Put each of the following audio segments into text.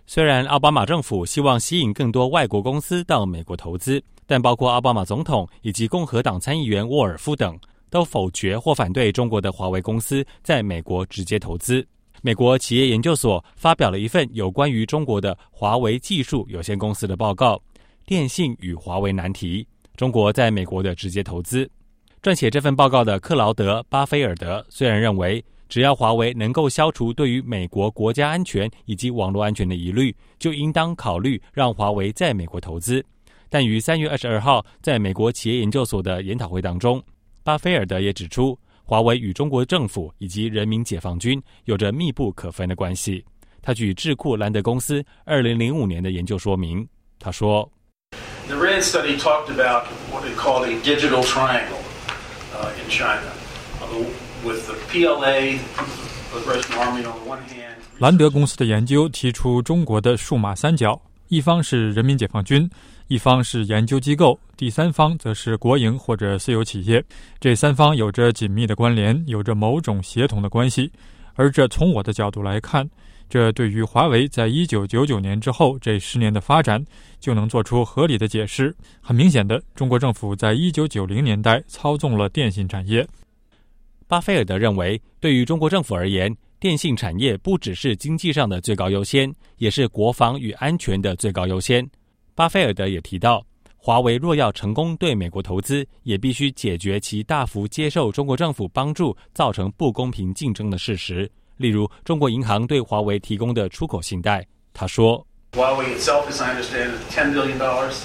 虽然奥巴马政府希望吸引更多外国公司到美国投资，但包括奥巴马总统以及共和党参议员沃尔夫等都否决或反对中国的华为公司在美国直接投资。美国企业研究所发表了一份有关于中国的华为技术有限公司的报告，电信与华为难题，中国在美国的直接投资。撰写这份报告的克劳德·巴菲尔德虽然认为只要华为能够消除对于美国国家安全以及网络安全的疑虑，就应当考虑让华为在美国投资。但于3月22号在美国企业研究所的研讨会当中，巴菲尔德也指出，华为与中国政府以及人民解放军有着密不可分的关系。他举智库兰德公司2005年的研究说明，他说 The RAND study talked about what they call a digital triangle in China.With the PLA, the Russian Army on one hand. 兰德公司的研究提出中国的数码三角，一方是人民解放军，一方是研究机构，第三方则是国营或者私有企业。这三方有着紧密的关联，有着某种协同的关系。而这从我的角度来看，这对于华为在1999年之后这10年的发展就能做出合理的解释。很明显的，中国政府在1990年代操纵了电信产业。 巴菲尔德认为，对于中国政府而言，电信产业不只是经济上的最高优先，也是国防与安全的最高优先。巴菲尔德也提到，华为若要成功对美国投资，也必须解决其大幅接受中国政府帮助造成不公平竞争的事实，例如中国银行对华为提供的出口信贷。他说 Huawei itself, as I understand it, $10 billion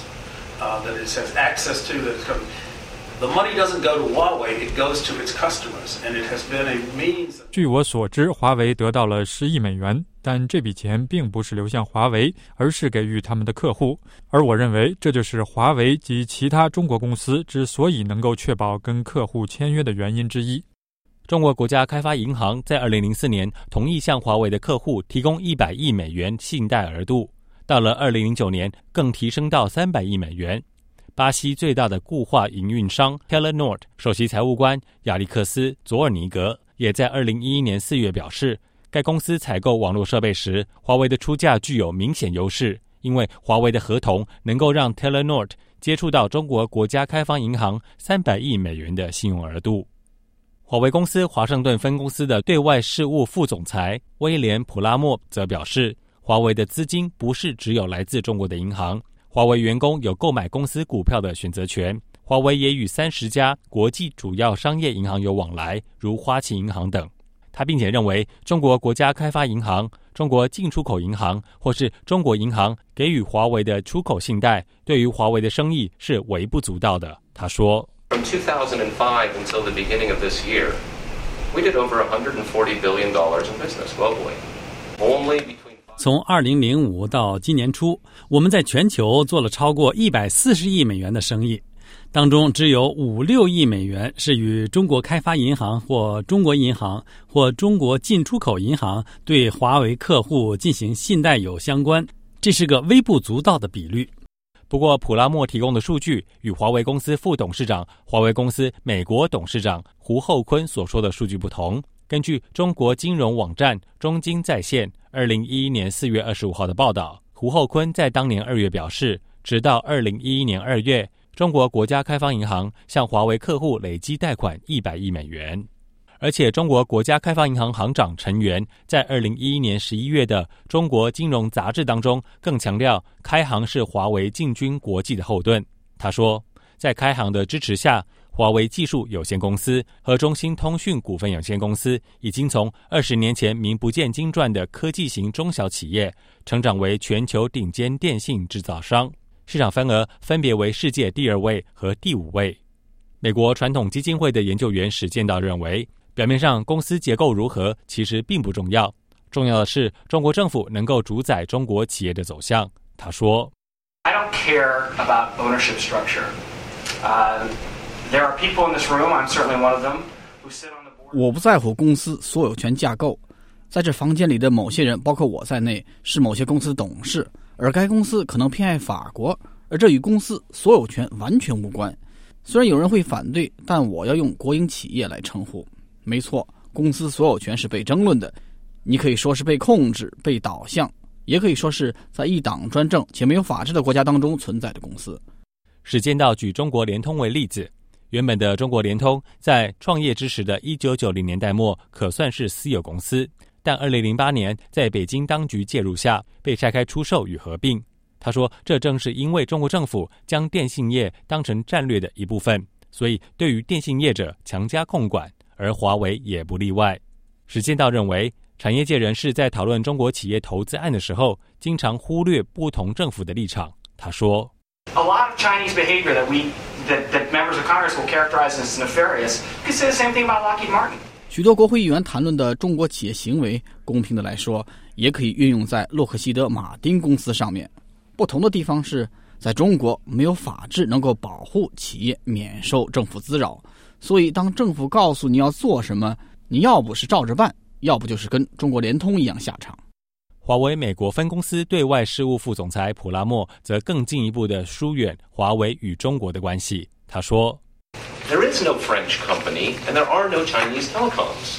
that it has access to that's coming.The money doesn't go to Huawei, it goes to its customers, and it has been a means. 据我所知，华为得到了10亿美元，但这笔钱并不是流向华为，而是给予他们的客户。而我认为，这就是华为及其他中国公司之所以能够确保跟客户签约的原因之一。 中国国家开发银行在2004年同意向华为的客户提供100亿美元信贷额度，到了2009年更提升到300亿美元。巴西最大的固话营运商 Telenor 首席财务官亚历克斯·佐尔尼格也在2011年4月表示，该公司采购网络设备时，华为的出价具有明显优势，因为华为的合同能够让 Telenor 接触到中国国家开发银行300亿美元的信用额度。华为公司华盛顿分公司的对外事务副总裁威廉·普拉默则表示，华为的资金不是只有来自中国的银行，华为员工有购买公司股票的选择权，华为也与30家国际主要商业银行有往来，如花旗银行等。他并且认为，中国国家开发银行、中国进出口银行或是中国银行给予华为的出口信贷，对于华为的生意是微不足道的。他说 From 2005 until the beginning of this year, we did over $140 billion in business globally. Only between 从2005到今年初，我们在全球做了超过140亿美元的生意，当中只有5-6亿美元是与中国开发银行或中国银行或中国进出口银行对华为客户进行信贷有相关，这是个微不足道的比率。 不过，普拉默提供的数据与华为公司副董事长、华为公司美国董事长胡厚昆所说的数据不同。根据中国金融网站中金在线2011年4月25号的报道，胡厚昆在当年2月表示，直到2011年2月，中国国家开发银行向华为客户累积贷款100亿美元。而且中国国家开发银行行长陈元在2011年11月的中国金融杂志当中更强调，开行是华为进军国际的后盾。他说，在开行的支持下，华为技术有限公司和中兴通讯股份有限公司已经从20年前名不见经传的科技型中小企业，成长为全球顶尖电信制造商，市场份额分别为世界第2位和第5位。美国传统基金会的研究员史建道认为，表面上公司结构如何其实并不重要，重要的是中国政府能够主宰中国企业的走向。他说 I don't care about ownership structure.There are people in this room, I'm certainly one of them, who sit on the board. 我不在乎公司所有权架构，在这房间里的某些人，包括我在内，是某些公司董事，而该公司可能偏爱法国，而这与公司所有权完全无关。虽然有人会反对，但我要用国营企业来称呼。没错，公司所有权是被争论的，你可以说是被控制、被导向， 也可以说是在一党专政且没有法治的国家当中存在的公司。 时间到，举中国联通为例子，原本的中国联通在创业之时的1990年代末可算是私有公司，但2008年在北京当局介入下被拆开出售与合并。他说，这正是因为中国政府将电信业当成战略的一部分，所以对于电信业者强加控管，而华为也不例外。时间到认为，产业界人士在讨论中国企业投资案的时候，经常忽略不同政府的立场。他说 A lot of Chinese behavior that members of Congress will characterize as nefarious. You could say the same thing about Lockheed Martin. 许多国会议员谈论的中国企业行为，公平的来说，也可以运用在洛克希德马丁公司上面。不同的地方是，在中国没有法治能够保护企业免受政府滋扰，所以当政府告诉你要做什么，你要不是照着办，要不就是跟中国联通一样下场。 华为美国分公司对外事务副总裁普拉默则更进一步的疏远华为与中国的关系。他说 There is no French company, and there are no Chinese telecoms.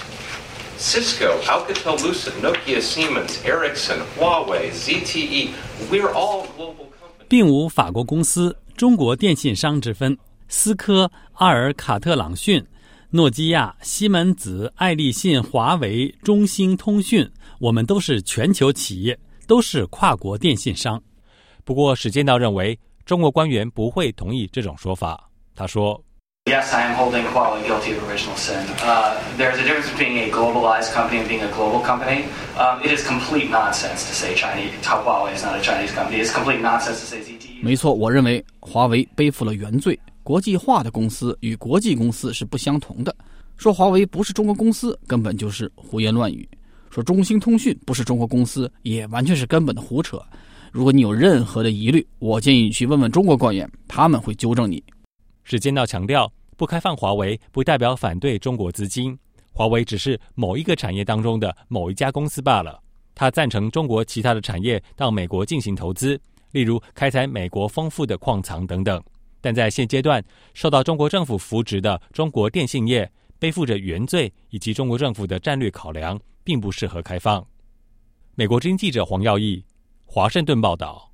Cisco, Alcatel-Lucent, Nokia, Siemens, Ericsson, Huawei, ZTE, we're all global companies. 并无法国公司、中国电信商之分。思科、阿尔卡特朗讯、诺基亚、西门子、爱立信、华为、中兴通讯，我们都是全球企业，都是跨国电信商。 不过史建道认为，中国官员不会同意这种说法。他说 Yes, I am holding Huawei guilty of original sin. There's a difference between a globalized company and being a global company. It is complete nonsense to say Huawei is not a Chinese company. It's complete nonsense to say ZTE. 没错，我认为华为背负了原罪。国际化的公司与国际公司是不相同的。说华为不是中国公司，根本就是胡言乱语。说中兴通讯不是中国公司，也完全是根本的胡扯。如果你有任何的疑虑，我建议你去问问中国官员，他们会纠正你。 史建道强调，不开放华为不代表反对中国资金，华为只是某一个产业当中的某一家公司罢了。他赞成中国其他的产业到美国进行投资，例如开采美国丰富的矿藏等等。但在现阶段，受到中国政府扶植的中国电信业背负着原罪以及中国政府的战略考量，并不适合开放。美国之音记者黄耀义，华盛顿报道。